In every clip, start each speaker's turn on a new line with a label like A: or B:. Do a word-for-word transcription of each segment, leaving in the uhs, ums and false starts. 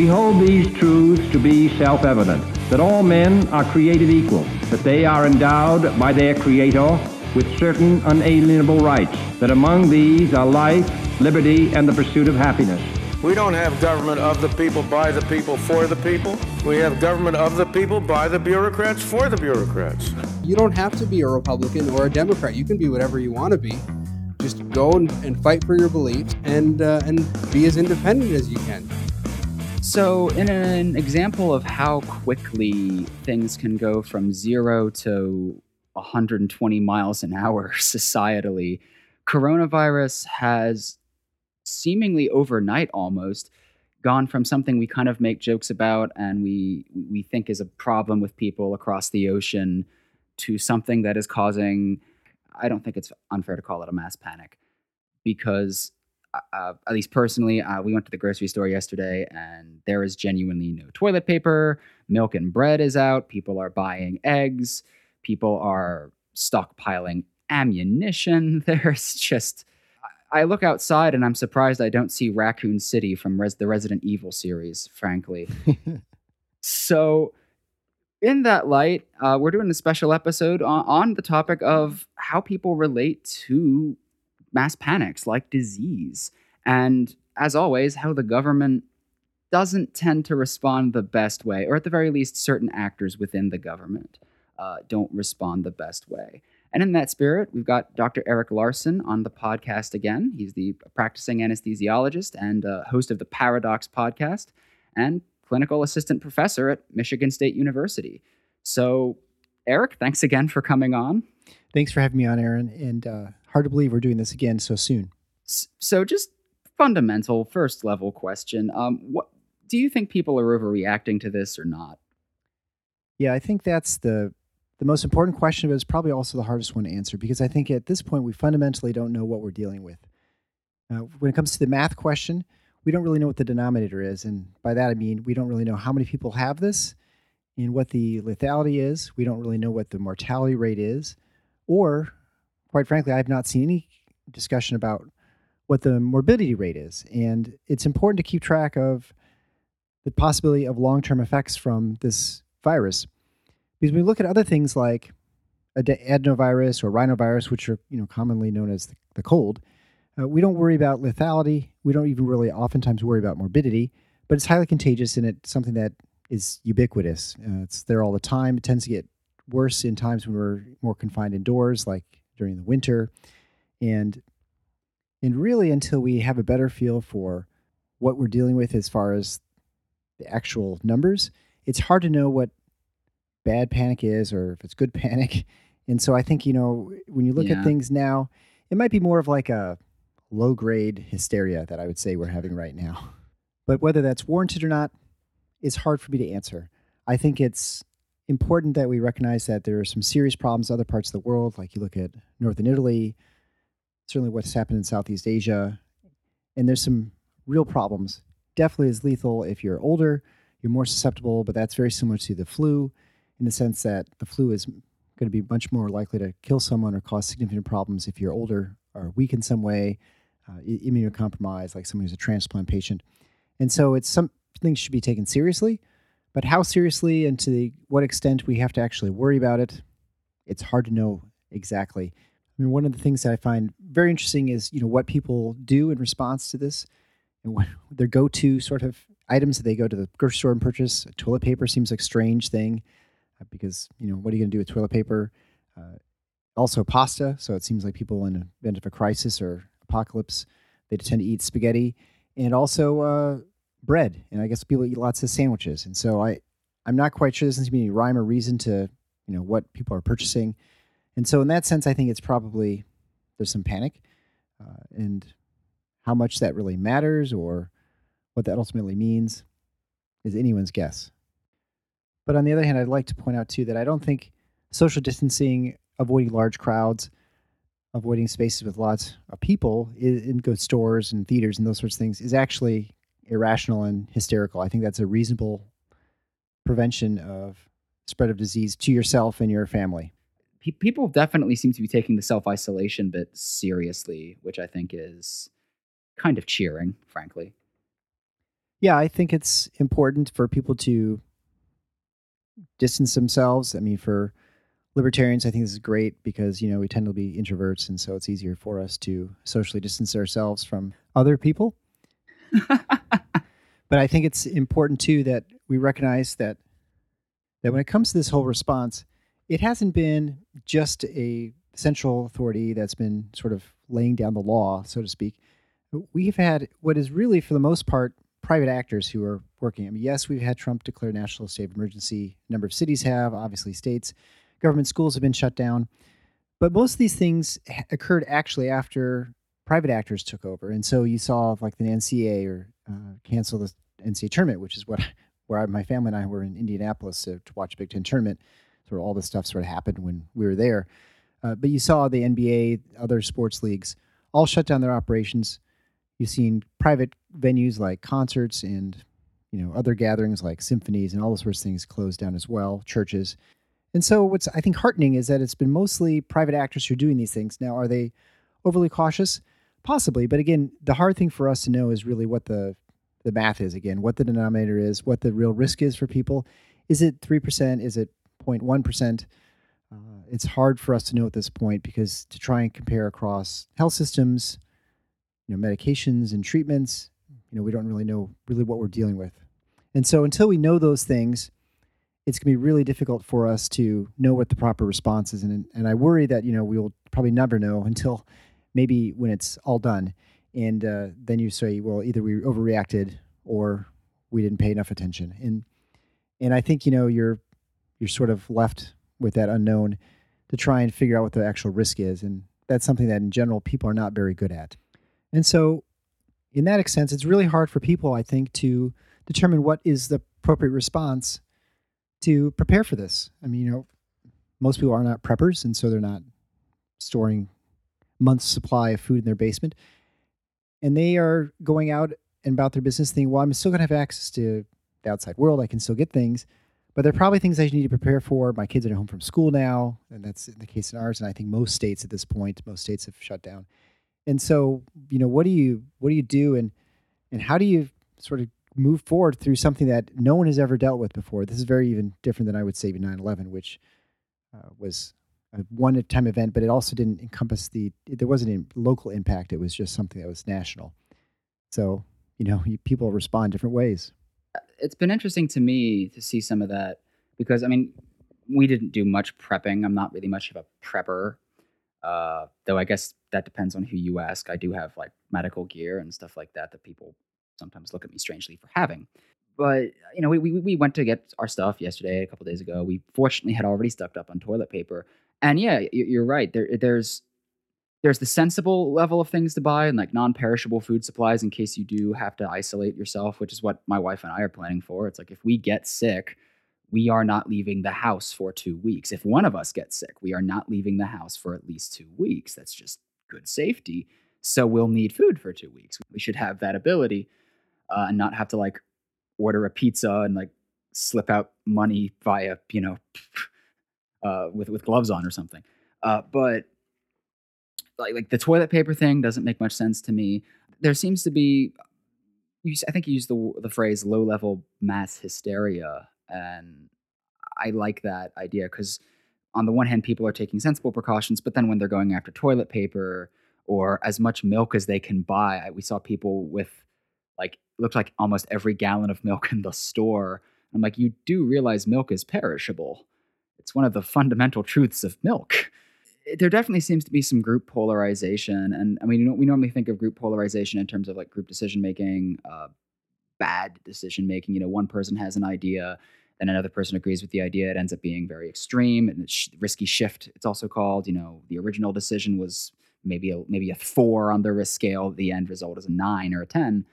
A: We hold these truths to be self-evident, that all men are created equal, that they are endowed by their Creator with certain unalienable rights, that among these are life, liberty, and the pursuit of happiness.
B: We don't have government of the people, by the people, for the people. We have government of the people, by the bureaucrats, for the bureaucrats.
C: You don't have to be a Republican or a Democrat. You can be whatever you want to be. Just go and, and fight for your beliefs and uh, and be as independent as you can.
D: So in an example of how quickly things can go from zero to one hundred twenty miles an hour societally, coronavirus has seemingly overnight almost gone from something we kind of make jokes about and we we think is a problem with people across the ocean to something that is causing, I don't think it's unfair to call it a mass panic, because uh, at least personally, uh, we went to the grocery store yesterday and there is genuinely no toilet paper, milk and bread is out, people are buying eggs, people are stockpiling ammunition. There's just, I look outside and I'm surprised I don't see Raccoon City from Res- the Resident Evil series, frankly. So in that light, uh, we're doing a special episode on, on the topic of how people relate to mass panics like disease. And as always, how the government doesn't tend to respond the best way, or at the very least, certain actors within the government uh, don't respond the best way. And in that spirit, we've got Doctor Erik Larson on the podcast again. He's the practicing anesthesiologist and uh, host of the Paradox podcast and clinical assistant professor at Michigan State University. So, Erik, thanks again for coming on.
E: Thanks for having me on, Aaron. And uh, hard to believe we're doing this again so soon.
D: So just fundamental, first level question. Um, what do you think people are overreacting to this or not?
E: Yeah, I think that's the the most important question, but it's probably also the hardest one to answer, because I think at this point we fundamentally don't know what we're dealing with. Uh, when it comes to the math question, we don't really know what the denominator is. And by that, I mean, we don't really know how many people have this and what the lethality is. We don't really know what the mortality rate is. Or, quite frankly, I've not seen any discussion about what the morbidity rate is. And it's important to keep track of the possibility of long-term effects from this virus. Because when we look at other things like ad- adenovirus or rhinovirus, which are, you know, commonly known as the, the cold, uh, we don't worry about lethality. We don't even really oftentimes worry about morbidity, but it's highly contagious and it's something that is ubiquitous. Uh, it's there all the time. It tends to get worse in times when we're more confined indoors, like during the winter. And and really until we have a better feel for what we're dealing with as far as the actual numbers, it's hard to know what bad panic is or if it's good panic. And so I think, you know, when you look
D: Yeah.
E: at things now, it might be more of like a low-grade hysteria that I would say we're having right now. But whether that's warranted or not, it's hard for me to answer. I think it's important that we recognize that there are some serious problems in other parts of the world, like you look at northern Italy, certainly what's happened in Southeast Asia, and there's some real problems. Definitely is lethal if you're older, you're more susceptible, but that's very similar to the flu in the sense that the flu is going to be much more likely to kill someone or cause significant problems if you're older or weak in some way, uh, immunocompromised, like someone who's a transplant patient. And so it's something should be taken seriously, but how seriously and to the, what extent we have to actually worry about it, it's hard to know exactly. I mean, one of the things that I find very interesting is, you know, what people do in response to this and what their go-to sort of items that they go to the grocery store and purchase. Toilet paper seems like a strange thing uh, because, you know, what are you going to do with toilet paper? Uh, also pasta. So it seems like people in the event of a crisis or apocalypse, they tend to eat spaghetti, and also uh, bread. And I guess people eat lots of sandwiches. And so I, I'm not quite sure there doesn't seem to be any rhyme or reason to, you know, what people are purchasing. And so in that sense, I think it's probably, there's some panic uh, and how much that really matters or what that ultimately means is anyone's guess. But on the other hand, I'd like to point out too that I don't think social distancing, avoiding large crowds, avoiding spaces with lots of people in, in good stores and theaters and those sorts of things is actually irrational and hysterical. I think that's a reasonable prevention of spread of disease to yourself and your family.
D: Pe- People definitely seem to be taking the self-isolation bit seriously, which I think is kind of cheering, frankly.
E: Yeah, I think it's important for people to distance themselves. I mean, for libertarians, I think this is great because, you know, we tend to be introverts, and so it's easier for us to socially distance ourselves from other people. But I think it's important too that we recognize that that when it comes to this whole response, it hasn't been just a central authority that's been sort of laying down the law, so to speak. We've had what is really, for the most part, private actors who are working. I mean, yes, we've had Trump declare national state of emergency. A number of cities have, obviously states. Government schools have been shut down. But most of these things ha- occurred actually after private actors took over. And so you saw like the N C A A or uh, cancel the N C A A tournament, which is what where I, my family and I were in Indianapolis to, to watch Big Ten tournament. Sort of all this stuff sort of happened when we were there. Uh, but you saw the N B A, other sports leagues, all shut down their operations. You've seen private venues like concerts and, you know, other gatherings like symphonies and all those sorts of things closed down as well, churches. And so what's, I think, heartening is that it's been mostly private actors who are doing these things. Now, are they overly cautious? Possibly. But again, the hard thing for us to know is really what the, the math is, again, what the denominator is, what the real risk is for people. Is it three percent? Is it zero point one percent? Uh, it's hard for us to know at this point because to try and compare across health systems, you know, medications and treatments, you know, we don't really know really what we're dealing with. And so until we know those things, it's going to be really difficult for us to know what the proper response is. And, and I worry that, you know, we will probably never know until maybe when it's all done. And uh, then you say, well, either we overreacted or we didn't pay enough attention. And and I think, you know, you're you're sort of left with that unknown to try and figure out what the actual risk is. And that's something that in general people are not very good at. And so in that sense, it's really hard for people, I think, to determine what is the appropriate response to prepare for this. I mean, you know, most people are not preppers, and so they're not storing months' supply of food in their basement. And they are going out and about their business thinking, well, I'm still going to have access to the outside world. I can still get things. But there are probably things I need to prepare for. My kids are home from school now, and that's the case in ours. And I think most states at this point, most states have shut down. And so, you know, what do you what do you do, and and how do you sort of move forward through something that no one has ever dealt with before? This is very even different than I would say nine eleven, which uh, was a one-time event, but it also didn't encompass the. There wasn't a local impact. It was just something that was national. So, you know, you, people respond different ways.
D: It's been interesting to me to see some of that because, I mean, we didn't do much prepping. I'm not really much of a prepper, uh, though I guess that depends on who you ask. I do have like medical gear and stuff like that that people sometimes look at me strangely for having. But, you know, we, we, we went to get our stuff yesterday, a couple days ago. We fortunately had already stocked up on toilet paper. And yeah, you- you're right. There, there's there's the sensible level of things to buy and like non-perishable food supplies in case you do have to isolate yourself, which is what my wife and I are planning for. It's like if we get sick, we are not leaving the house for two weeks. If one of us gets sick, we are not leaving the house for at least two weeks. That's just good safety. So we'll need food for two weeks. We should have that ability uh, and not have to like order a pizza and like slip out money via, you know, uh, with with gloves on or something. Uh, but like like the toilet paper thing doesn't make much sense to me. There seems to be, you, s- I think you used the the phrase low level mass hysteria, and I like that idea because on the one hand, people are taking sensible precautions, but then when they're going after toilet paper or as much milk as they can buy, I- we saw people with like looked like almost every gallon of milk in the store. I'm like, you do realize milk is perishable. It's one of the fundamental truths of milk. There definitely seems to be some group polarization, and I mean, you know, we normally think of group polarization in terms of like group decision making, uh, bad decision making. You know, one person has an idea, then another person agrees with the idea. It ends up being very extreme and it's sh- risky shift. It's also called. You know, the original decision was maybe a maybe a four on the risk scale. The end result is a nine or a ten,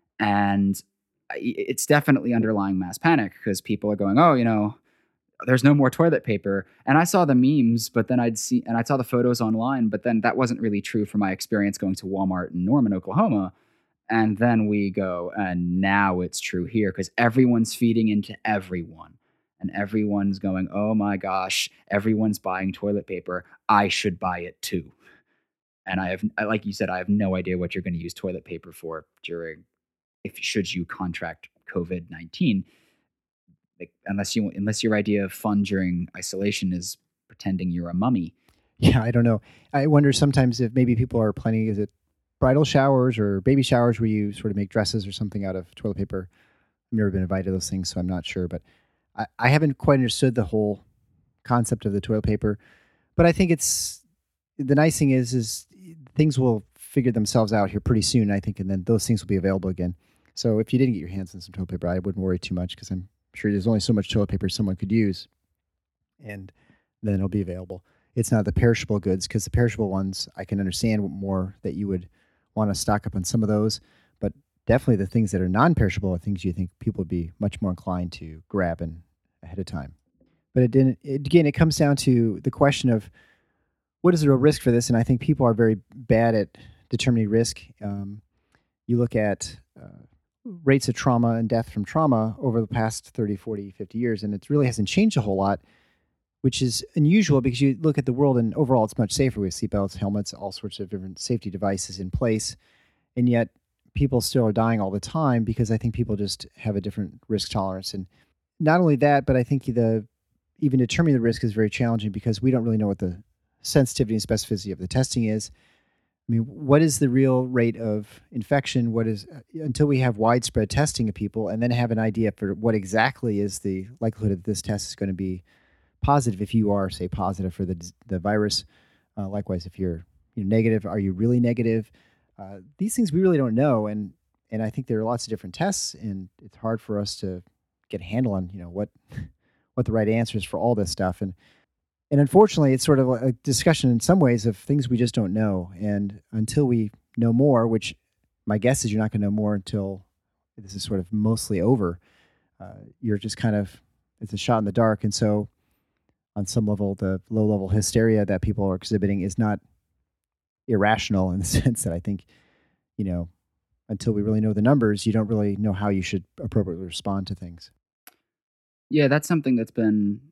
D: and I- it's definitely underlying mass panic because people are going, oh, you know, there's no more toilet paper. And I saw the memes, but then I'd see, and I saw the photos online, but then that wasn't really true for my experience going to Walmart in Norman, Oklahoma. And then we go, and now it's true here because everyone's feeding into everyone. And everyone's going, oh my gosh, everyone's buying toilet paper. I should buy it too. And I have, like you said, I have no idea what you're going to use toilet paper for during if should you contract COVID nineteen, like, unless you unless your idea of fun during isolation is pretending you're a mummy.
E: Yeah, I don't know. I wonder sometimes if maybe people are planning, is it bridal showers or baby showers where you sort of make dresses or something out of toilet paper? I've never been invited to those things, so I'm not sure. But I, I haven't quite understood the whole concept of the toilet paper. But I think it's the nice thing is is things will figure themselves out here pretty soon, I think, and then those things will be available again. So if you didn't get your hands on some toilet paper, I wouldn't worry too much because I'm sure there's only so much toilet paper someone could use, and then it'll be available. It's not the perishable goods, because the perishable ones, I can understand more that you would want to stock up on some of those, but definitely the things that are non-perishable are things you think people would be much more inclined to grab and ahead of time. But it didn't. It, again, it comes down to the question of what is the real risk for this, and I think people are very bad at determining risk. Um, you look at uh, rates of trauma and death from trauma over the past thirty, forty, fifty years, and it really hasn't changed a whole lot, which is unusual because you look at the world and overall it's much safer with seatbelts, helmets, all sorts of different safety devices in place. And yet people still are dying all the time because I think people just have a different risk tolerance. And not only that, but I think the even determining the risk is very challenging because we don't really know what the sensitivity and specificity of the testing is. I mean, what is the real rate of infection? What is, until we have widespread testing of people and then have an idea for what exactly is the likelihood that this test is going to be positive, if you are, say, positive for the the virus. Uh, likewise, if you're you know, negative, are you really negative? Uh, these things we really don't know, and and I think there are lots of different tests, and it's hard for us to get a handle on you know what what the right answer is for all this stuff. And and unfortunately, it's sort of a discussion in some ways of things we just don't know. And until we know more, which my guess is you're not going to know more until this is sort of mostly over, uh, you're just kind of, it's a shot in the dark. And so on some level, the low-level hysteria that people are exhibiting is not irrational in the sense that I think, you know, until we really know the numbers, you don't really know how you should appropriately respond to things.
D: Yeah, that's something that's been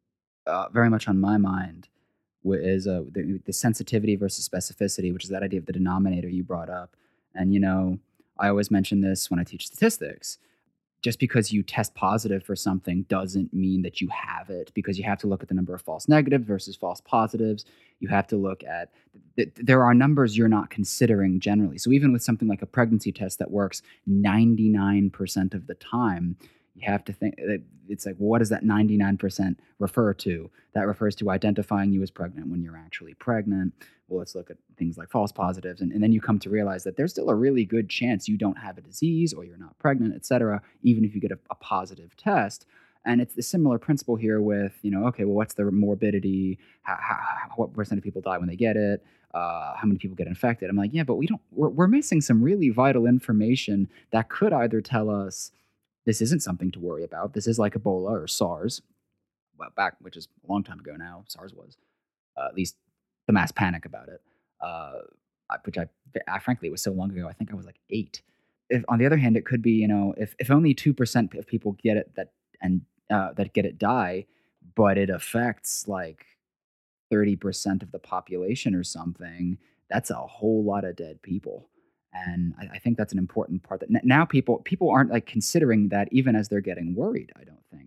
D: uh, very much on my mind, wh- is uh, the, the sensitivity versus specificity, which is that idea of the denominator you brought up. And, you know, I always mention this when I teach statistics. Just because you test positive for something doesn't mean that you have it, because you have to look at the number of false negatives versus false positives. You have to look at, th- there are numbers you're not considering generally. So even with something like a pregnancy test that works ninety-nine percent of the time, you have to think, it's like, well, what does that ninety-nine percent refer to? That refers to identifying you as pregnant when you're actually pregnant. Well, let's look at things like false positives. And, and then you come to realize that there's still a really good chance you don't have a disease or you're not pregnant, et cetera, even if you get a, a positive test. And it's the similar principle here with, you know, okay, well, what's the morbidity? How, how, what percent of people die when they get it? Uh, how many people get infected? I'm like, yeah, but we don't, we're, we're missing some really vital information that could either tell us this isn't something to worry about. This is like Ebola or SARS, well, back, which is a long time ago now, SARS was, uh, at least the mass panic about it, uh, which I, I frankly, it was so long ago. I think I was like eight. If on the other hand, it could be, you know, if, if only two percent of people get it that and uh, that get it die, but it affects like thirty percent of the population or something, that's a whole lot of dead people. And I, I think that's an important part that n- now people people aren't like considering that even as they're getting worried. I don't think.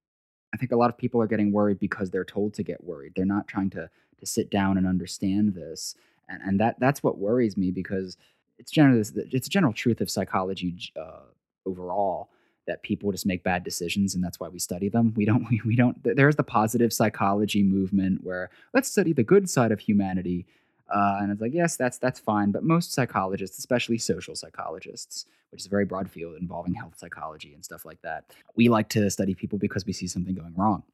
D: I think a lot of people are getting worried because they're told to get worried. They're not trying to to sit down and understand this, and and that that's what worries me, because it's generally it's a general truth of psychology uh, overall that people just make bad decisions, and that's why we study them. We don't we, we don't. There's the positive psychology movement where let's study the good side of humanity. Uh, and it's like, yes, that's that's fine. But most psychologists, especially social psychologists, which is a very broad field involving health psychology and stuff like that, we like to study people because we see something going wrong.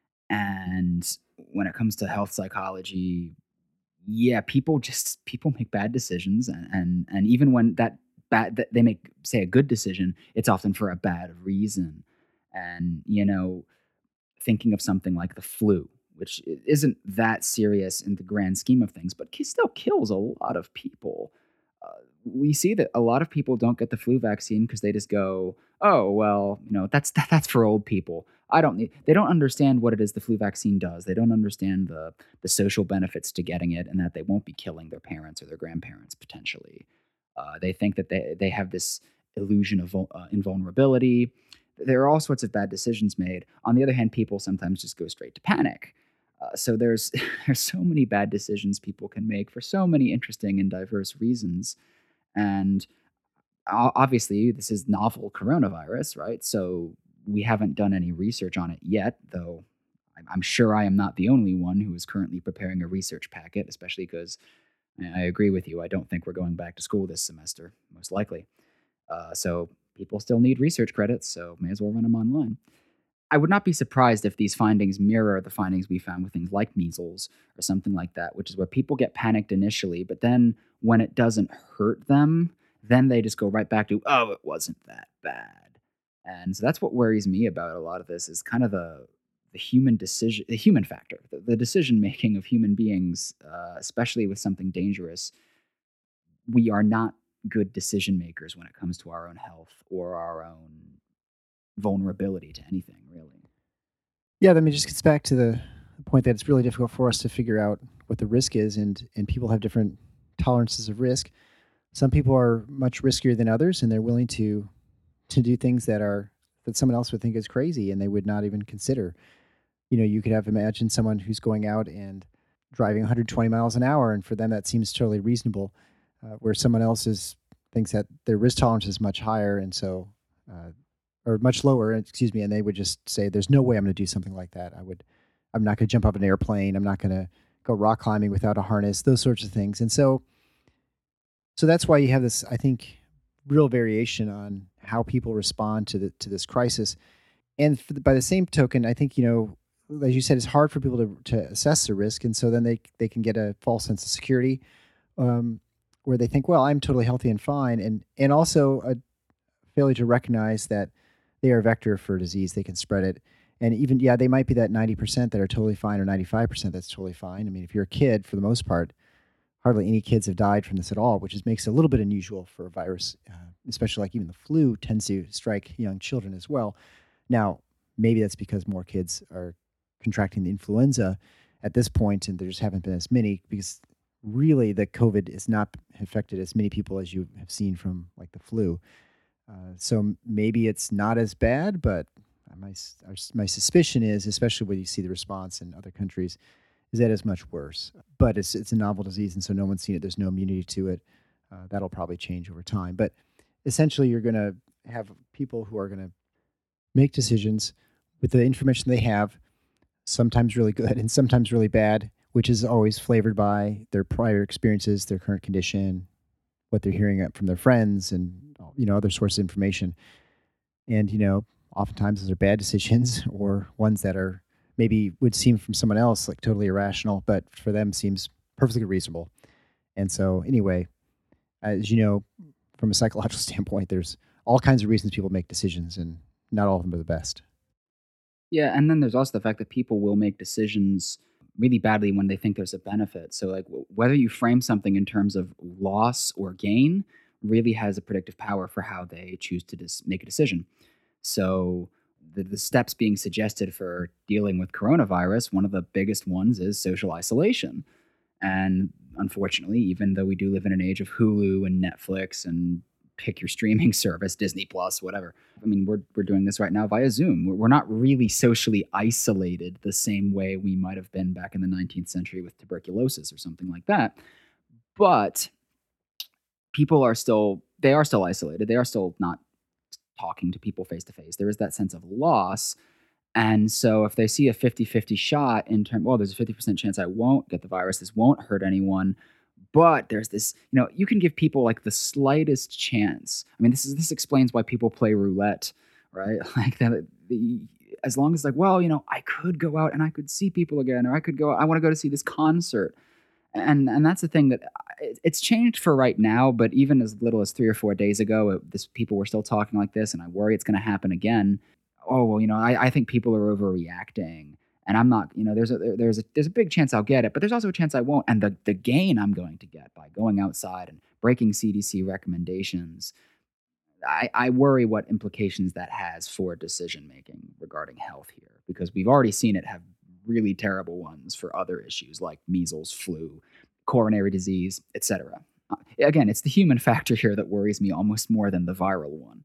D: And when it comes to health psychology, yeah, people just people make bad decisions, and and and even when that bad that they make, say, a good decision, it's often for a bad reason. And you know, thinking of something like the flu, which isn't that serious in the grand scheme of things, but still kills a lot of people. Uh, we see that a lot of people don't get the flu vaccine because they just go, "Oh, well, you know, that's that, that's for old people. I don't need." They don't understand what it is the flu vaccine does. They don't understand the the social benefits to getting it, and that they won't be killing their parents or their grandparents potentially. Uh, they think that they they have this illusion of vul- uh, invulnerability. There are all sorts of bad decisions made. On the other hand, people sometimes just go straight to panic. Uh, so there's there's so many bad decisions people can make for so many interesting and diverse reasons. And o- obviously, this is novel coronavirus, right? So we haven't done any research on it yet, though I'm I'm sure I am not the only one who is currently preparing a research packet, especially because I I agree with you. I don't think we're going back to school this semester, most likely. Uh, so people still need research credits, so may as well run them online. I would not be surprised if these findings mirror the findings we found with things like measles or something like that, which is where people get panicked initially, but then when it doesn't hurt them, then they just go right back to, oh, it wasn't that bad. And so that's what worries me about a lot of this is kind of the the human decision, the human factor, the, the decision making of human beings, uh, especially with something dangerous. We are not good decision makers when it comes to our own health or our own vulnerability to anything, really.
E: Yeah, that I mean, just gets back to the point that it's really difficult for us to figure out what the risk is, and and people have different tolerances of risk. Some people are much riskier than others, and they're willing to to do things that are that someone else would think is crazy, and they would not even consider. You know, you could have imagine someone who's going out and driving one hundred twenty miles an hour, and for them that seems totally reasonable, uh, where someone else is thinks that their risk tolerance is much higher, and so. Uh, or much lower, excuse me, and they would just say, "There's no way I'm going to do something like that. I would, I'm not going to jump off an airplane. I'm not going to go rock climbing without a harness. Those sorts of things." And so, so that's why you have this, I think, real variation on how people respond to the to this crisis. And for the, by the same token, I think you know, as you said, it's hard for people to to assess the risk, and so then they they can get a false sense of security, um, where they think, "Well, I'm totally healthy and fine," and and also a failure to recognize that they are a vector for disease. They can spread it. And even, yeah, they might be that ninety percent that are totally fine or ninety-five percent that's totally fine. I mean, if you're a kid, for the most part, hardly any kids have died from this at all, which is, makes it a little bit unusual for a virus, uh, especially like even the flu tends to strike young children as well. Now, maybe that's because more kids are contracting the influenza at this point, and there just haven't been as many because really the COVID has not affected as many people as you have seen from like the flu. Uh, so m- maybe it's not as bad, but my s- our s- my suspicion is, especially when you see the response in other countries, is that it's much worse. But it's it's a novel disease, and so no one's seen it. There's no immunity to it. Uh, that'll probably change over time. But essentially, you're going to have people who are going to make decisions with the information they have, sometimes really good and sometimes really bad, which is always flavored by their prior experiences, their current condition, what they're hearing from their friends, and you know other sources of information. And you know, oftentimes those are bad decisions or ones that are maybe would seem from someone else like totally irrational, but for them seems perfectly reasonable. And so, anyway, as you know, from a psychological standpoint, there's all kinds of reasons people make decisions, and not all of them are the best.
D: Yeah, and then there's also the fact that people will make decisions really badly when they think there's a benefit. So, like, w- whether you frame something in terms of loss or gain really has a predictive power for how they choose to dis- make a decision. So, the, the steps being suggested for dealing with coronavirus, one of the biggest ones is social isolation. And unfortunately, even though we do live in an age of Hulu and Netflix and pick your streaming service, Disney Plus, whatever. I mean, we're we're doing this right now via Zoom. We're we're not really socially isolated the same way we might have been back in the nineteenth century with tuberculosis or something like that. But people are still they are still isolated. They are still not talking to people face to face. There is that sense of loss. And so if they see a fifty-fifty shot in term, well, there's a fifty percent chance I won't get the virus. This won't hurt anyone. But there's this, you know, you can give people like the slightest chance. I mean, this is this explains why people play roulette, right? Like that, the, as long as like, well, you know, I could go out and I could see people again, or I could go, I want to go to see this concert. And and that's the thing that it, it's changed for right now. But even as little as three or four days ago, it, this people were still talking like this, and I worry it's going to happen again. Oh well, you know, I, I think people are overreacting, and I'm not. You know, there's a there's a there's a big chance I'll get it, but there's also a chance I won't. And the the gain I'm going to get by going outside and breaking C D C recommendations, I, I worry what implications that has for decision making regarding health here, because we've already seen it have really terrible ones for other issues like measles, flu, coronary disease, et cetera. Uh, again, it's the human factor here that worries me almost more than the viral one.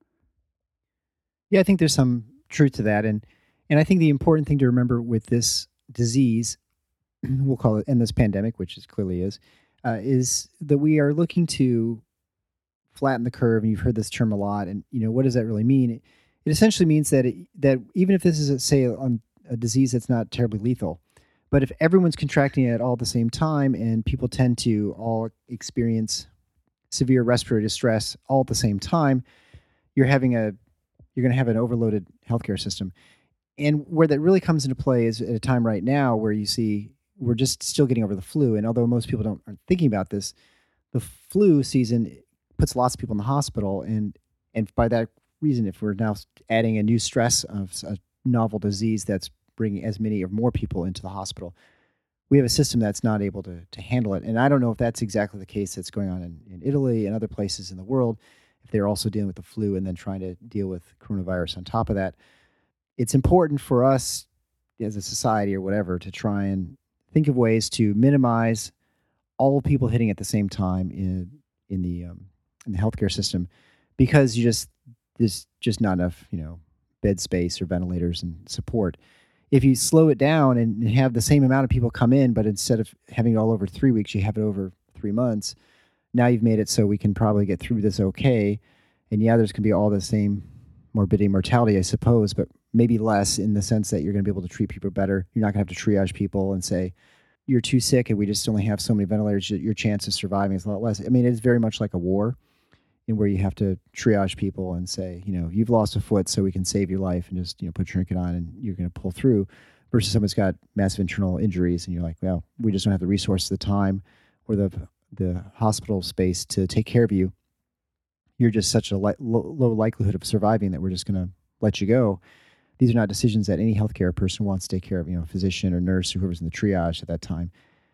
E: Yeah, I think there's some truth to that. And and I think the important thing to remember with this disease, we'll call it, and this pandemic, which it clearly is, uh, is that we are looking to flatten the curve. And you've heard this term a lot. And you know, what does that really mean? It, it essentially means that it, that even if this is, a, say, on a disease that's not terribly lethal, but if everyone's contracting it all at the same time, and people tend to all experience severe respiratory distress all at the same time, you're having a you're going to have an overloaded healthcare system. And where that really comes into play is at a time right now where you see we're just still getting over the flu. And although most people don't aren't thinking about this, the flu season puts lots of people in the hospital. And and by that reason, if we're now adding a new stress of a novel disease that's bringing as many or more people into the hospital, we have a system that's not able to to handle it. And I don't know if that's exactly the case that's going on in, in Italy and other places in the world, if they're also dealing with the flu and then trying to deal with coronavirus on top of that. It's important for us as a society or whatever to try and think of ways to minimize all people hitting at the same time in in the um, in the healthcare system, because you just there's just not enough, you know, bed space or ventilators and support. If you slow it down and have the same amount of people come in, but instead of having it all over three weeks, you have it over three months. Now you've made it so we can probably get through this okay. And yeah, there's going to be all the same morbidity and mortality, I suppose, but maybe less, in the sense that you're going to be able to treat people better. You're not going to have to triage people and say, you're too sick and we just only have so many ventilators, your chance of surviving is a lot less. I mean, it's very much like a war, in where you have to triage people and say, you know, you've lost a foot so we can save your life, and just, you know, put your trinket on and you're going to pull through, versus someone's got massive internal injuries and you're like, well, we just don't have the resources, the time, or the the hospital space to take care of you. You're just such a li- low, low likelihood of surviving that we're just going to let you go. These are not decisions that any healthcare person wants to take care of, you know, a physician or nurse or whoever's in the triage at that time.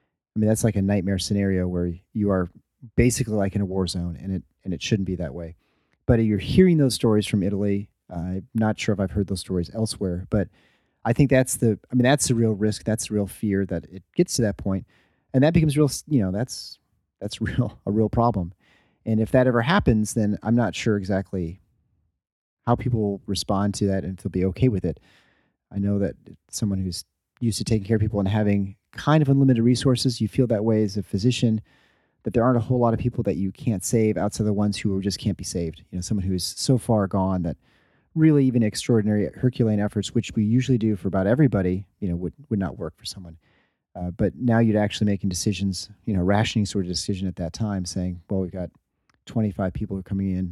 E: I mean, that's like a nightmare scenario where you are basically like in a war zone, and it and it shouldn't be that way. But you're hearing those stories from Italy. Uh, I'm not sure if I've heard those stories elsewhere, but I think that's the, I mean, that's the real risk. That's the real fear, that it gets to that point, and that becomes real, you know, that's, that's real, a real problem. And if that ever happens, then I'm not sure exactly how people will respond to that and if they'll be okay with it. I know that someone who's used to taking care of people and having kind of unlimited resources, you feel that way as a physician, that there aren't a whole lot of people that you can't save outside the ones who just can't be saved. You know, someone who is so far gone that really even extraordinary Herculean efforts, which we usually do for about everybody, you know, would, would not work for someone. Uh, but now you're actually making decisions, you know, rationing sort of decision at that time, saying, well, we've got twenty-five people who are coming in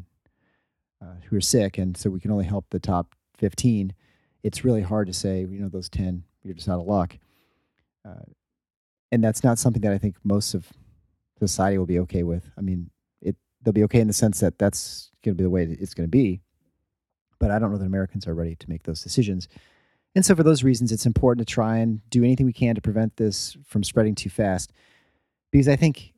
E: uh, who are sick, and so we can only help the top fifteen. It's really hard to say, you know, those ten, you're just out of luck. Uh, and that's not something that I think most of society will be okay with. I mean, it they'll be okay in the sense that that's going to be the way that it's going to be. But I don't know that Americans are ready to make those decisions. And so for those reasons, it's important to try and do anything we can to prevent this from spreading too fast. Because I think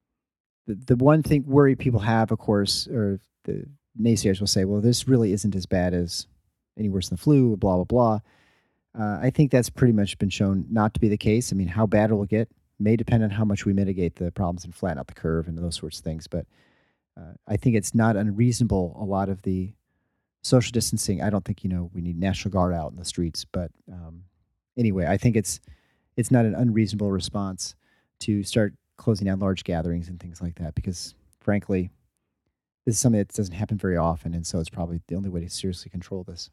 E: the, the one thing worry people have, of course, or the naysayers will say, well, this really isn't as bad as any worse than the flu, blah, blah, blah. Uh, I think that's pretty much been shown not to be the case. I mean, how bad it will get may depend on how much we mitigate the problems and flatten out the curve and those sorts of things. But uh, I think it's not unreasonable, a lot of the social distancing. I don't think, you know, we need National Guard out in the streets. But um, anyway, I think it's it's not an unreasonable response to start closing down large gatherings and things like that, because frankly, this is something that doesn't happen very often. And so it's probably the only way to seriously control this.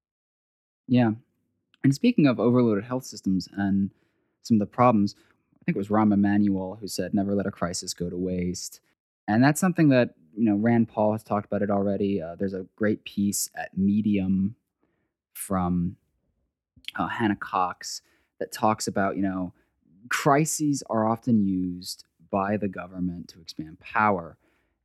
D: Yeah. And speaking of overloaded health systems and some of the problems, I think it was Rahm Emanuel who said, never let a crisis go to waste. And that's something that, you know, Rand Paul has talked about it already. Uh, there's a great piece at Medium from uh, Hannah Cox that talks about, you know, crises are often used by the government to expand power.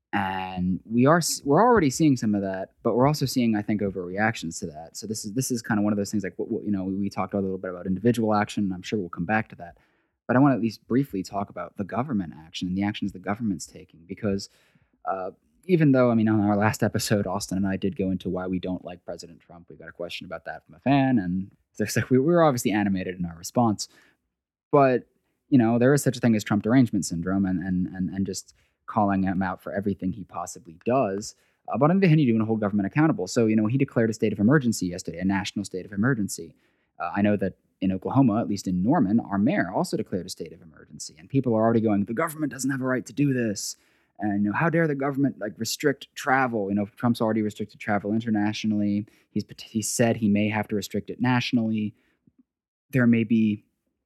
D: And we are we're already seeing some of that, but we're also seeing, I think, overreactions to that. So this is this is kind of one of those things, like what, what, you know, we talked a little bit about individual action, and I'm sure we'll come back to that. But I want to at least briefly talk about the government action and the actions the government's taking, because uh, even though, I mean, on our last episode, Austin and I did go into why we don't like President Trump. We got a question about that from a fan, and so we were obviously animated in our response. But you know, there is such a thing as Trump derangement syndrome, and and and and just calling him out for everything he possibly does. Uh, but on the other hand, you do want to hold government accountable. So, you know, he declared a state of emergency yesterday, a national state of emergency. Uh, I know that in Oklahoma, at least in Norman, our mayor also declared a state of emergency. And people are already going, the government doesn't have a right to do this. And you know, how dare the government like restrict travel? You know, Trump's already restricted travel internationally. He's he said he may have to restrict it nationally. There may be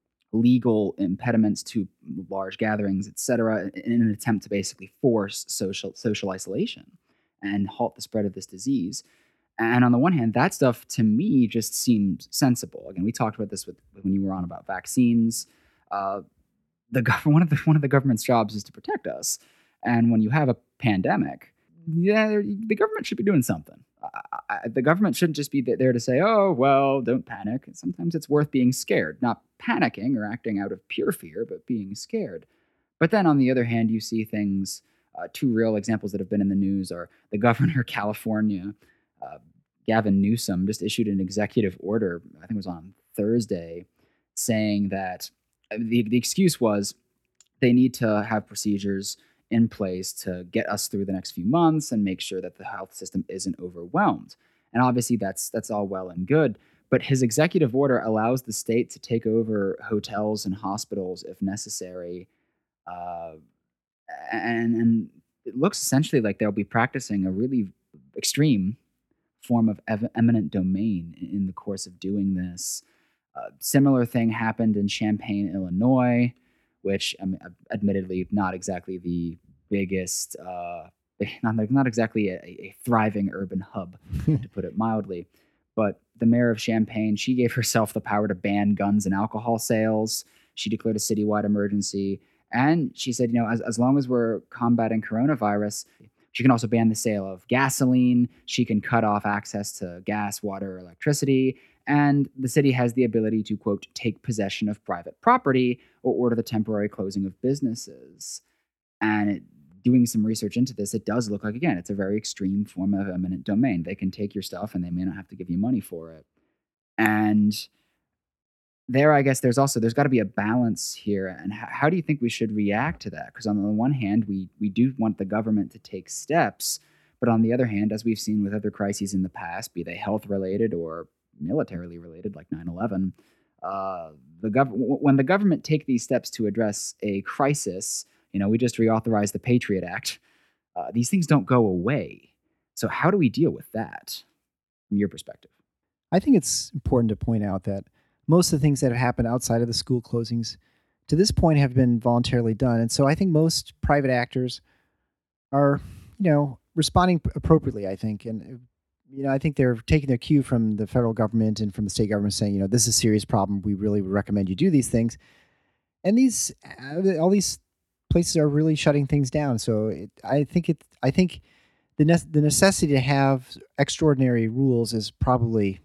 D: legal impediments to large gatherings, et cetera, in an attempt to basically force social social isolation and halt the spread of this disease. And on the one hand, that stuff to me just seems sensible. Again, we talked about this with when you were on about vaccines. Uh, the gov- one of the one of the government's jobs is to protect us. And when you have a pandemic, yeah, the government should be doing something. I, I, the government shouldn't just be there to say, oh, well, don't panic. Sometimes it's worth being scared, not panicking or acting out of pure fear, but being scared. But then on the other hand, you see things, uh, two real examples that have been in the news are the governor of California, uh, Gavin Newsom, just issued an executive order, I think it was on Thursday, saying that the, the excuse was they need to have procedures in place to get us through the next few months and make sure that the health system isn't overwhelmed. And obviously that's that's all well and good, but his executive order allows the state to take over hotels and hospitals if necessary. Uh, and, and it looks essentially like they'll be practicing a really extreme form of ev- eminent domain in the course of doing this. Uh, similar thing happened in Champaign, Illinois, which um, admittedly not exactly the biggest, uh, not, not exactly a, a thriving urban hub, to put it mildly. But the mayor of Champaign, she gave herself the power to ban guns and alcohol sales. She declared a citywide emergency. And she said, you know, as, as long as we're combating coronavirus, she can also ban the sale of gasoline. She can cut off access to gas, water, electricity. And the city has the ability to, quote, take possession of private property or order the temporary closing of businesses. And it, doing some research into this, it does look like, again, it's a very extreme form of eminent domain. They can take your stuff and they may not have to give you money for it. And there, I guess there's also, there's got to be a balance here. And how, how do you think we should react to that? Because on the one hand, we we do want the government to take steps. But on the other hand, as we've seen with other crises in the past, be they health related or militarily related, like nine eleven, uh, the gov- w- when the government take these steps to address a crisis, you know, we just reauthorized the Patriot Act. Uh, these things don't go away. So how do we deal with that from your perspective?
E: I think it's important to point out that most of the things that have happened outside of the school closings to this point have been voluntarily done. And so I think most private actors are, you know, responding appropriately, I think. And you know, I think they're taking their cue from the federal government and from the state government saying, you know, this is a serious problem. We really would recommend you do these things. And these, uh, all these places are really shutting things down. So it, I think it, I think the ne- the necessity to have extraordinary rules is probably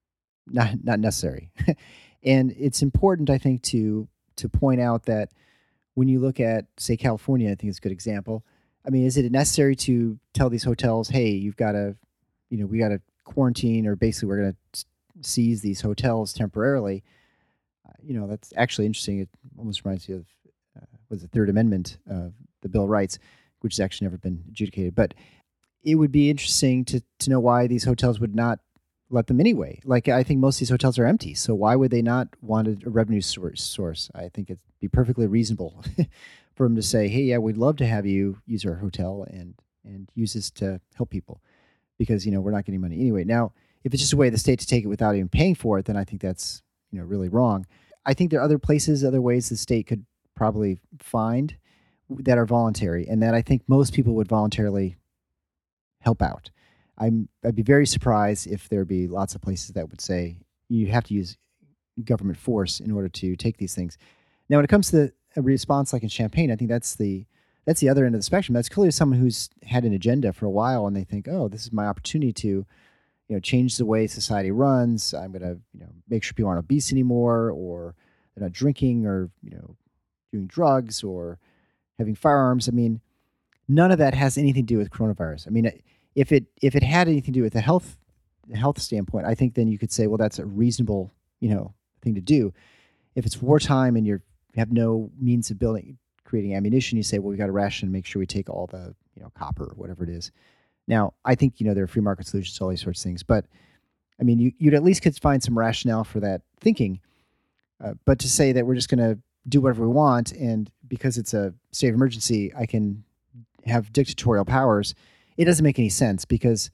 E: not not necessary. And it's important, I think, to to point out that when you look at, say, California, I think it's a good example. I mean, is it necessary to tell these hotels, hey, you've got to, you know, we got to quarantine, or basically we're going to seize these hotels temporarily? Uh, you know, that's actually interesting. It almost reminds you of, uh, was the Third Amendment of the Bill of Rights, which has actually never been adjudicated. But it would be interesting to to know why these hotels would not let them anyway. Like, I think most of these hotels are empty. So why would they not want a revenue source? I think it'd be perfectly reasonable for them to say, hey, yeah, we'd love to have you use our hotel and, and use this to help people, because, you know, we're not getting money anyway. Now, if it's just a way of the state to take it without even paying for it, then I think that's, you know, really wrong. I think there are other places, other ways the state could probably find that are voluntary, and that I think most people would voluntarily help out. I'm, I'd be very surprised if there'd be lots of places that would say you have to use government force in order to take these things. Now, when it comes to a response like in Champaign, I think that's the that's the other end of the spectrum. That's clearly someone who's had an agenda for a while, and they think, oh, this is my opportunity to, you know, change the way society runs. I'm going to, you know, make sure people aren't obese anymore, or they're not drinking, or, you know, doing drugs, or having firearms. I mean, none of that has anything to do with coronavirus. I mean, If it if it had anything to do with the health the health standpoint, I think then you could say, well, that's a reasonable, you know, thing to do. If it's wartime and you're, you have no means of building creating ammunition, you say, well, we got to ration and make sure we take all the, you know, copper or whatever it is. Now, I think, you know, there are free market solutions to all these sorts of things, but I mean, you, you'd at least could find some rationale for that thinking. Uh, but to say that we're just going to do whatever we want, and because it's a state of emergency, I can have dictatorial powers, it doesn't make any sense. Because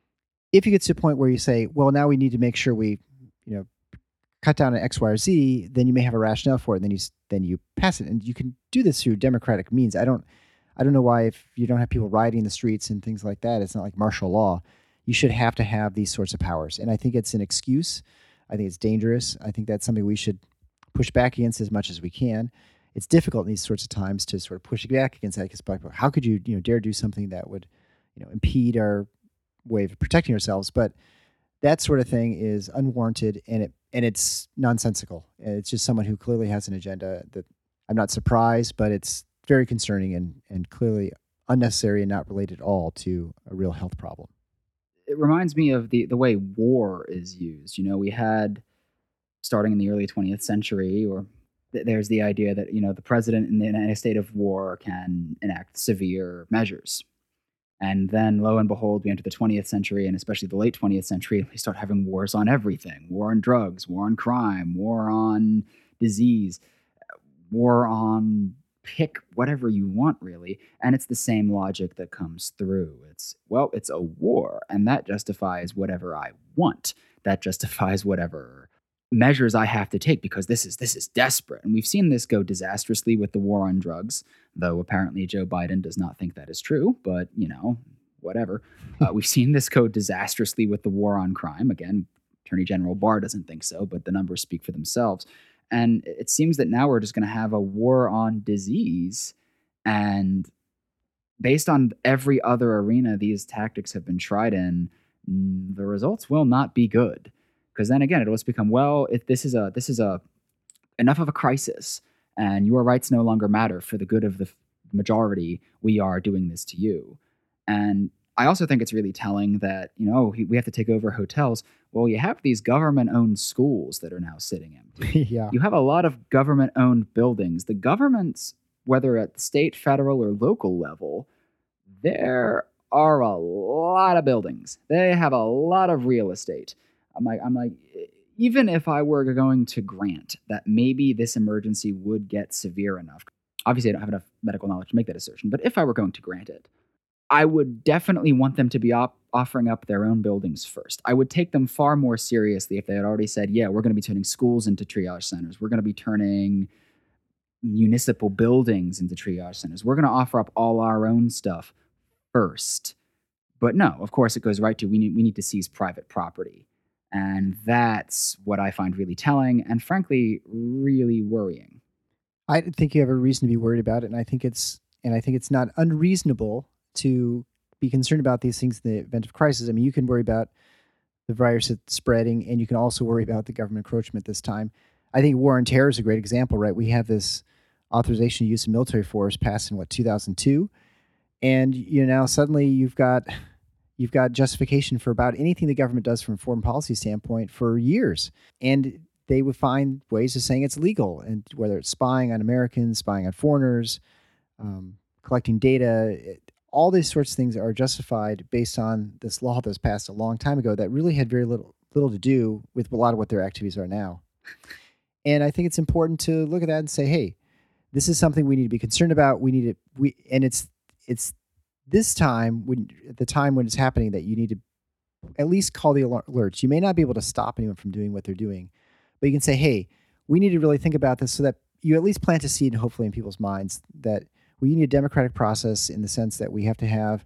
E: if you get to a point where you say, well, now we need to make sure we, you know, cut down on X, Y, or Z, then you may have a rationale for it, and then you then you pass it, and you can do this through democratic means. I don't, I don't know why, if you don't have people rioting the streets and things like that, it's not like martial law. You should have to have these sorts of powers, and I think it's an excuse. I think it's dangerous. I think that's something we should push back against as much as we can. It's difficult in these sorts of times to sort of push back against that, because how could you, you know, dare do something that would, you know, impede our way of protecting ourselves? But that sort of thing is unwarranted, and it and it's nonsensical. It's just someone who clearly has an agenda that I'm not surprised, but it's very concerning and and clearly unnecessary and not related at all to a real health problem.
D: It reminds me of the the way war is used. You know, we had, starting in the early twentieth century, or th- there's the idea that, you know, the president in, the, in a state of war can enact severe measures. And then, lo and behold, we enter the twentieth century, and especially the late twentieth century, we start having wars on everything. War on drugs, war on crime, war on disease, war on pick whatever you want, really. And it's the same logic that comes through. It's, well, it's a war, and that justifies whatever I want. That justifies whatever measures I have to take, because this is this is desperate. And we've seen this go disastrously with the war on drugs, though apparently Joe Biden does not think that is true, but, you know, whatever. Uh, we've seen this go disastrously with the war on crime. Again, Attorney General Barr doesn't think so, but the numbers speak for themselves. And it seems that now we're just going to have a war on disease. And based on every other arena these tactics have been tried in, the results will not be good. Because then again, it'll just become, well, if this is a this is a enough of a crisis, and your rights no longer matter for the good of the majority, we are doing this to you. And I also think it's really telling that, you know, we have to take over hotels. Well, you have these government-owned schools that are now sitting empty.
E: Yeah.
D: You have a lot of government-owned buildings. The governments, whether at the state, federal, or local level, there are a lot of buildings. They have a lot of real estate. I'm like, I'm like, even if I were going to grant that maybe this emergency would get severe enough, obviously I don't have enough medical knowledge to make that assertion, but if I were going to grant it, I would definitely want them to be op- offering up their own buildings first. I would take them far more seriously if they had already said, yeah, we're going to be turning schools into triage centers. We're going to be turning municipal buildings into triage centers. We're going to offer up all our own stuff first. But no, of course, it goes right to we need we need to seize private property. And that's what I find really telling and, frankly, really worrying.
E: I think you have a reason to be worried about it, and I think it's and I think it's not unreasonable to be concerned about these things in the event of crisis. I mean, you can worry about the virus that's spreading, and you can also worry about the government encroachment this time. I think war on terror is a great example, right? We have this authorization to use of military force passed in, what, two thousand two? And, you know, now suddenly you've got... You've got justification for about anything the government does from a foreign policy standpoint for years. And they would find ways of saying it's legal, and whether it's spying on Americans, spying on foreigners, um, collecting data, it, all these sorts of things are justified based on this law that was passed a long time ago that really had very little little to do with a lot of what their activities are now. And I think it's important to look at that and say, hey, this is something we need to be concerned about. We need to, we, and it's, it's, this time, when at the time when it's happening, that you need to at least call the alerts. You may not be able to stop anyone from doing what they're doing, but you can say, hey, we need to really think about this, so that you at least plant a seed, hopefully in people's minds, that we need a democratic process in the sense that we have to have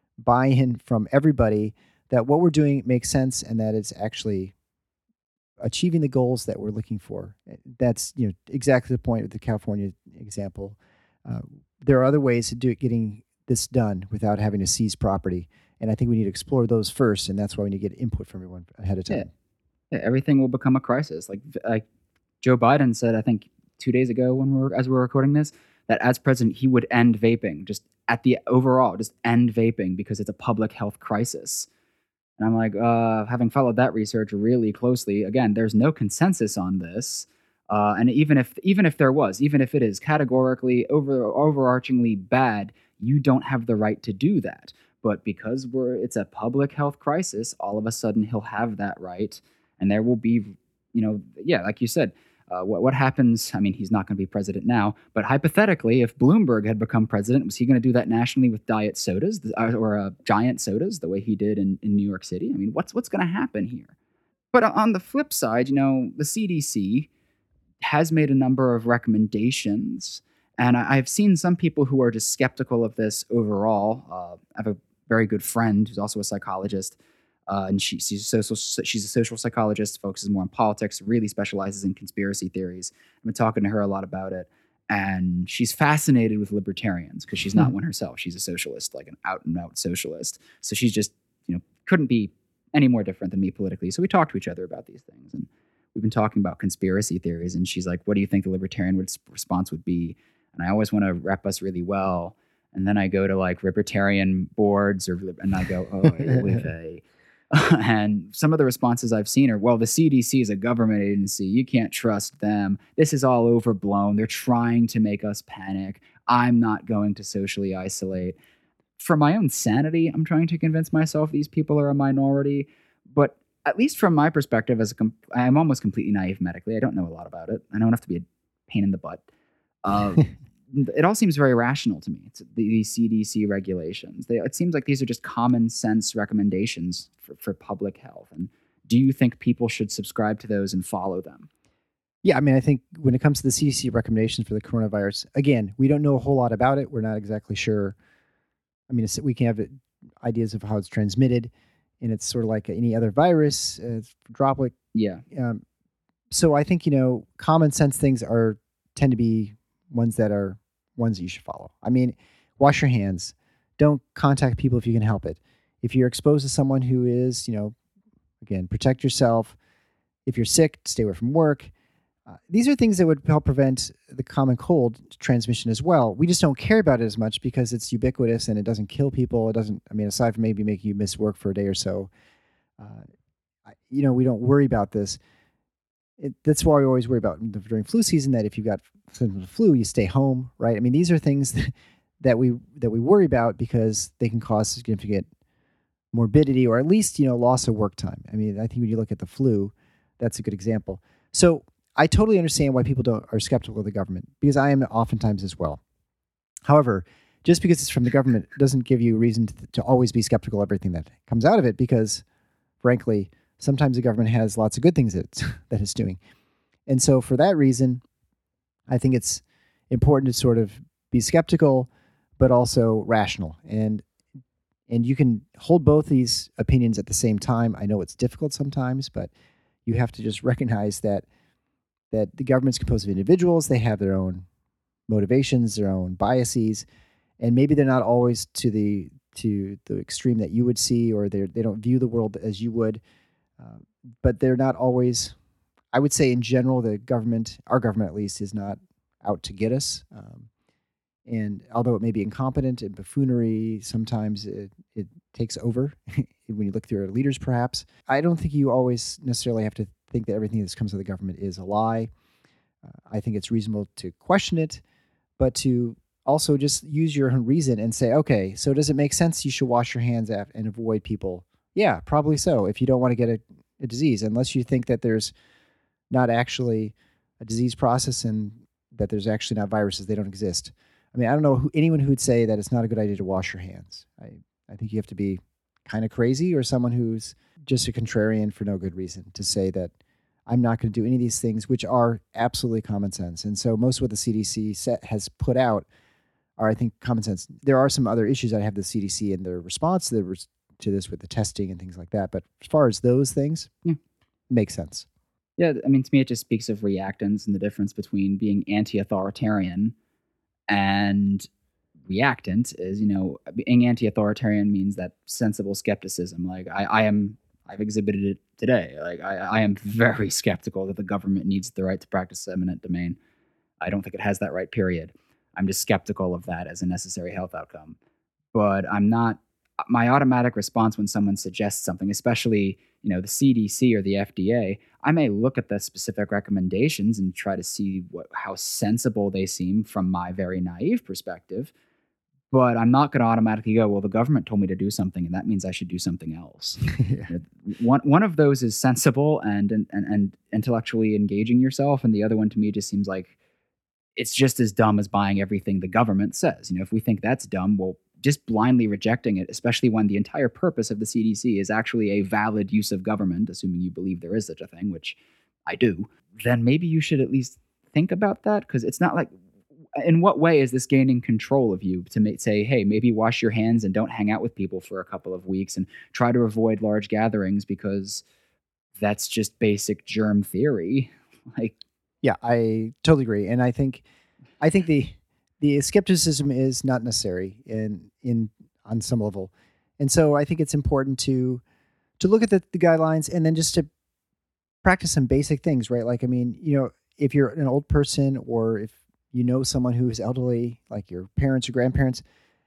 E: buy-in from everybody, that what we're doing makes sense, and that it's actually achieving the goals that we're looking for. That's, you know, exactly the point of the California example. Uh, there are other ways to do it, getting this done without having to seize property. And I think we need to explore those first. And that's why we need to get input from everyone ahead of time.
D: Yeah. Yeah, everything will become a crisis. Like, like Joe Biden said, I think two days ago when we were, as we were recording this, that as president, he would end vaping, just at the overall, just end vaping because it's a public health crisis. And I'm like, uh, having followed that research really closely, again, there's no consensus on this. Uh, and even if even if there was, even if it is categorically over overarchingly bad, you don't have the right to do that. But because we're it's a public health crisis, all of a sudden he'll have that right, and there will be, you know, yeah, like you said, uh, what what happens? I mean, he's not going to be president now, but hypothetically, if Bloomberg had become president, was he going to do that nationally with diet sodas or uh, giant sodas the way he did in, in New York City? I mean, what's what's going to happen here? But on the flip side, you know, the C D C has made a number of recommendations, and I, I've seen some people who are just skeptical of this overall. Uh, I have a very good friend who's also a psychologist, uh, and she, she's, a social, she's a social psychologist, focuses more on politics, really specializes in conspiracy theories. I've been talking to her a lot about it, and she's fascinated with libertarians because she's not one herself. She's a socialist, like an out-and-out socialist. So she's just, you know, couldn't be any more different than me politically. So we talk to each other about these things, and we've been talking about conspiracy theories, and she's like, what do you think the libertarian would, response would be? And I always want to rep us really well. And then I go to like libertarian boards, or and I go, oh, with a, and some of the responses I've seen are, well, the C D C is a government agency. You can't trust them. This is all overblown. They're trying to make us panic. I'm not going to socially isolate. For my own sanity, I'm trying to convince myself these people are a minority. But at least from my perspective, as a com- I'm almost completely naive medically. I don't know a lot about it. I don't have to be a pain in the butt. Uh, it all seems very rational to me. It's the, these C D C regulations. They, it seems like these are just common sense recommendations for, for public health. And do you think people should subscribe to those and follow them?
E: Yeah, I mean, I think when it comes to the C D C recommendations for the coronavirus, again, we don't know a whole lot about it. We're not exactly sure. I mean, it's, we can have ideas of how it's transmitted, and it's sort of like any other virus, uh, it's droplet.
D: Yeah.
E: Um, so I think, you know, common sense things are tend to be ones that are ones that you should follow. I mean, wash your hands. Don't contact people if you can help it. If you're exposed to someone who is, you know, again, protect yourself. If you're sick, stay away from work. Uh, these are things that would help prevent the common cold transmission as well. We just don't care about it as much because it's ubiquitous and it doesn't kill people. It doesn't, I mean, aside from maybe making you miss work for a day or so, uh, you know, we don't worry about this. It, that's why we always worry about during flu season, that if you've got symptoms of flu, you stay home, right? I mean, these are things that, that we that we worry about because they can cause significant morbidity or at least, you know, loss of work time. I mean, I think when you look at the flu, that's a good example. So I totally understand why people don't are skeptical of the government, because I am oftentimes as well. However, just because it's from the government doesn't give you a reason to, to always be skeptical of everything that comes out of it, because frankly, sometimes the government has lots of good things that it's, that it's doing. And so for that reason, I think it's important to sort of be skeptical, but also rational. And and you can hold both these opinions at the same time. I know it's difficult sometimes, but you have to just recognize that that the government's composed of individuals. They have their own motivations, their own biases, and maybe they're not always to the to the extreme that you would see, or they they don't view the world as you would. Uh, but they're not always, I would say in general, the government, our government at least, is not out to get us. Um, and although it may be incompetent and buffoonery, sometimes it, it takes over when you look through our leaders, perhaps. I don't think you always necessarily have to think that everything that comes to the government is a lie. Uh, I think it's reasonable to question it, but to also just use your own reason and say, okay, so does it make sense you should wash your hands af- and avoid people? Yeah, probably so. If you don't want to get a, a disease, unless you think that there's not actually a disease process and that there's actually not viruses, they don't exist. I mean, I don't know who, anyone who would say that it's not a good idea to wash your hands. I, I think you have to be kind of crazy or someone who's just a contrarian for no good reason to say that I'm not going to do any of these things, which are absolutely common sense. And so most of what the C D C set has put out are, I think, common sense. There are some other issues that have the C D C in their response to the res- to this with the testing and things like that. But as far as those things,
D: yeah.
E: Makes sense.
D: Yeah, I mean, to me, it just speaks of reactance and the difference between being anti-authoritarian and reactant is, you know, being anti-authoritarian means that sensible skepticism. Like I, I am, I've exhibited it today. Like I, I am very skeptical that the government needs the right to practice eminent domain. I don't think it has that right, period. I'm just skeptical of that as a necessary health outcome. But I'm not my automatic response when someone suggests something, especially, you know, the C D C or the F D A, I may look at the specific recommendations and try to see what how sensible they seem from my very naive perspective. But I'm not going to automatically go, well, the government told me to do something, and that means I should do something else.
E: Yeah.
D: You know, One one of those is sensible and, and and and intellectually engaging yourself, and the other one to me just seems like it's just as dumb as buying everything the government says. You know, if we think that's dumb, well, just blindly rejecting it, especially when the entire purpose of the C D C is actually a valid use of government, assuming you believe there is such a thing, which I do, then maybe you should at least think about that, because it's not like, in what way is this gaining control of you to make, say, hey, maybe wash your hands and don't hang out with people for a couple of weeks and try to avoid large gatherings, because that's just basic germ theory. Like,
E: Yeah, I totally agree, and I think, I think the the skepticism is not necessary in in on some level, and so I think it's important to to look at the, the guidelines and then just to practice some basic things, right? Like, I mean, you know, if you're an old person or if you know someone who is elderly, like your parents or grandparents,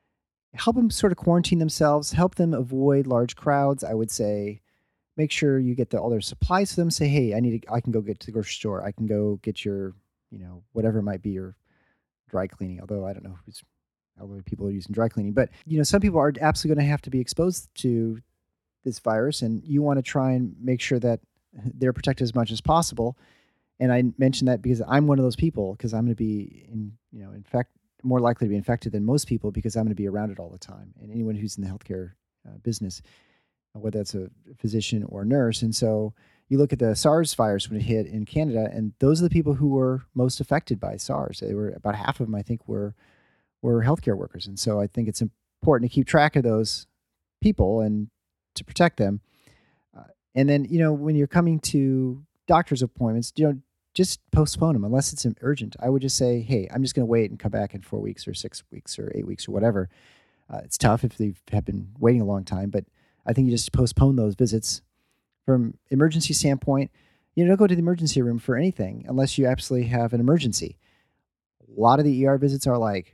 E: help them sort of quarantine themselves, help them avoid large crowds. I would say, make sure you get the, all their supplies to them. Say, hey, I need to, I can go get to the grocery store. I can go get your, you know, whatever it might be, your dry cleaning. Although I don't know who's elderly people are using dry cleaning, but you know, some people are absolutely going to have to be exposed to this virus, and you want to try and make sure that they're protected as much as possible. And I mentioned that because I'm one of those people, because I'm going to be in, you know, in fact, more likely to be infected than most people because I'm going to be around it all the time. And anyone who's in the healthcare uh, business, whether that's a physician or nurse. And so you look at the SARS virus when it hit in Canada, and those are the people who were most affected by SARS. They were about half of them, I think, were were healthcare workers. And so I think it's important to keep track of those people and to protect them. Uh, and then, you know, when you're coming to doctor's appointments, you know, just postpone them unless it's urgent. I would just say, hey, I'm just going to wait and come back in four weeks or six weeks or eight weeks or whatever. Uh, it's tough if they have been waiting a long time, but I think you just postpone those visits. From emergency standpoint, you know, don't go to the emergency room for anything unless you absolutely have an emergency. A lot of the E R visits are like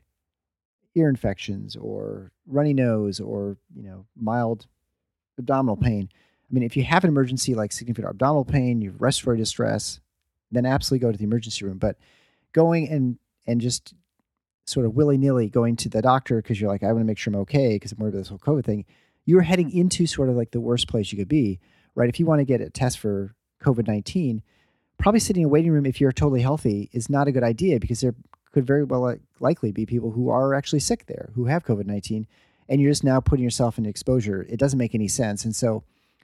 E: ear infections or runny nose or, you know, mild abdominal pain. I mean, if you have an emergency like significant abdominal pain, you have respiratory distress, then absolutely go to the emergency room. But going and and just sort of willy-nilly going to the doctor because you're like, I want to make sure I'm okay because I'm worried about this whole COVID thing, you're heading into sort of like the worst place you could be, right? If you want to get a test for COVID nineteen, probably sitting in a waiting room if you're totally healthy is not a good idea, because there could very well likely be people who are actually sick there who have COVID nineteen, and you're just now putting yourself into exposure. It doesn't make any sense. And so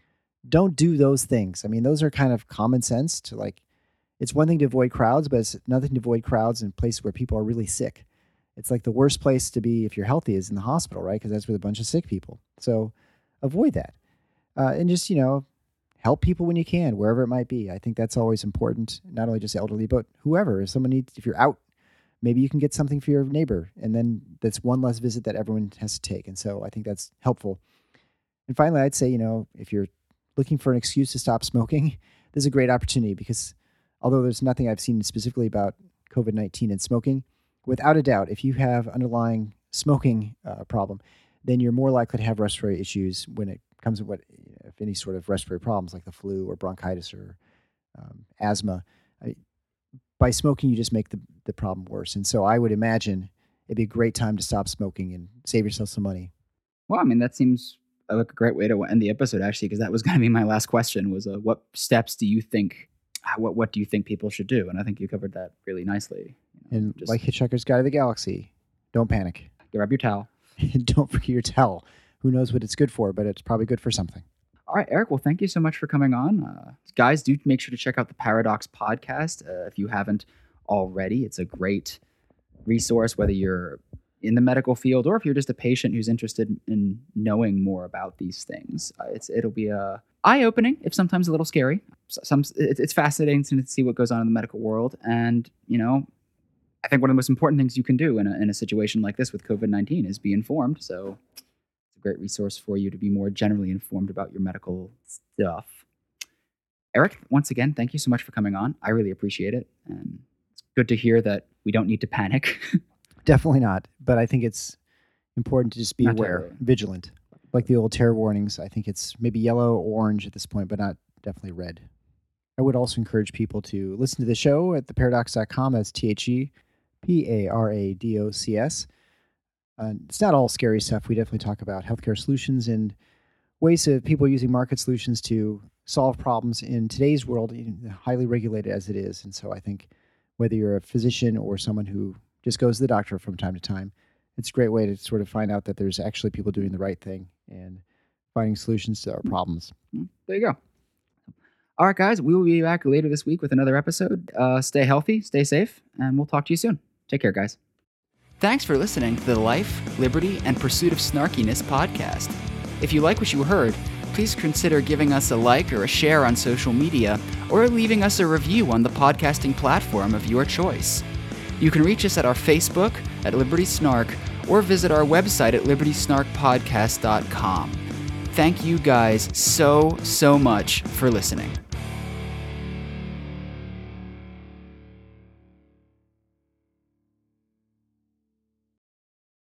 E: don't do those things. I mean, those are kind of common sense to, like, it's one thing to avoid crowds, but it's another thing to avoid crowds in places where people are really sick. It's like the worst place to be if you're healthy is in the hospital, right? Because that's with a bunch of sick people. So avoid that. Uh, and just, you know, help people when you can, wherever it might be. I think that's always important, not only just elderly, but whoever. If someone needs, if you're out, maybe you can get something for your neighbor. And then that's one less visit that everyone has to take. And so I think that's helpful. And finally, I'd say, you know, if you're looking for an excuse to stop smoking, this is a great opportunity, because although there's nothing I've seen specifically about COVID nineteen and smoking, without a doubt, if you have underlying smoking uh, problem, then you're more likely to have respiratory issues when it comes to what, if any sort of respiratory problems like the flu or bronchitis or um, asthma. I, by smoking, you just make the, the problem worse. And so I would imagine it'd be a great time to stop smoking and save yourself some money.
D: Well, I mean, that seems like a great way to end the episode, actually, because that was going to be my last question, was uh, what steps do you think, what what do you think people should do? And I think you covered that really nicely. You know,
E: And
D: just
E: like Hitchhiker's Guide to the Galaxy, don't panic.
D: grab your towel.
E: And don't forget your towel. Who knows what it's good for, but it's probably good for something.
D: All right, Eric. Well, thank you so much for coming on. Uh, guys, do make sure to check out the Paradox podcast uh, if you haven't already. It's a great resource, whether you're in the medical field or if you're just a patient who's interested in knowing more about these things. Uh, it's it'll be uh, eye-opening, if sometimes a little scary. Some it, it's fascinating to see what goes on in the medical world, and you know, I think one of the most important things you can do in a in a situation like this with COVID nineteen is be informed. So it's a great resource for you to be more generally informed about your medical stuff. Eric, once again, thank you so much for coming on. I really appreciate it, and it's good to hear that we don't need to panic.
E: Definitely not. But I think it's important to just be
D: Not
E: aware,
D: totally.
E: vigilant. like the old terror warnings, I think it's maybe yellow or orange at this point, but not definitely red. I would also encourage people to listen to the show at the paradox dot com. That's T H E P A R A D O C S. Uh, it's not all scary stuff. We definitely talk about healthcare solutions and ways of people using market solutions to solve problems in today's world, highly regulated as it is. And so I think whether you're a physician or someone who just goes to the doctor from time to time, it's a great way to sort of find out that there's actually people doing the right thing and finding solutions to our problems.
D: There you go. All right, guys, we will be back later this week with another episode. Uh, stay healthy, stay safe, and we'll talk to you soon. Take care, guys. Thanks for listening to the Life, Liberty, and Pursuit of Snarkiness podcast. If you like what you heard, please consider giving us a like or a share on social media, or leaving us a review on the podcasting platform of your choice. You can reach us at our Facebook at Liberty Snark, or visit our website at liberty snark podcast dot com. Thank you guys so, so much for listening.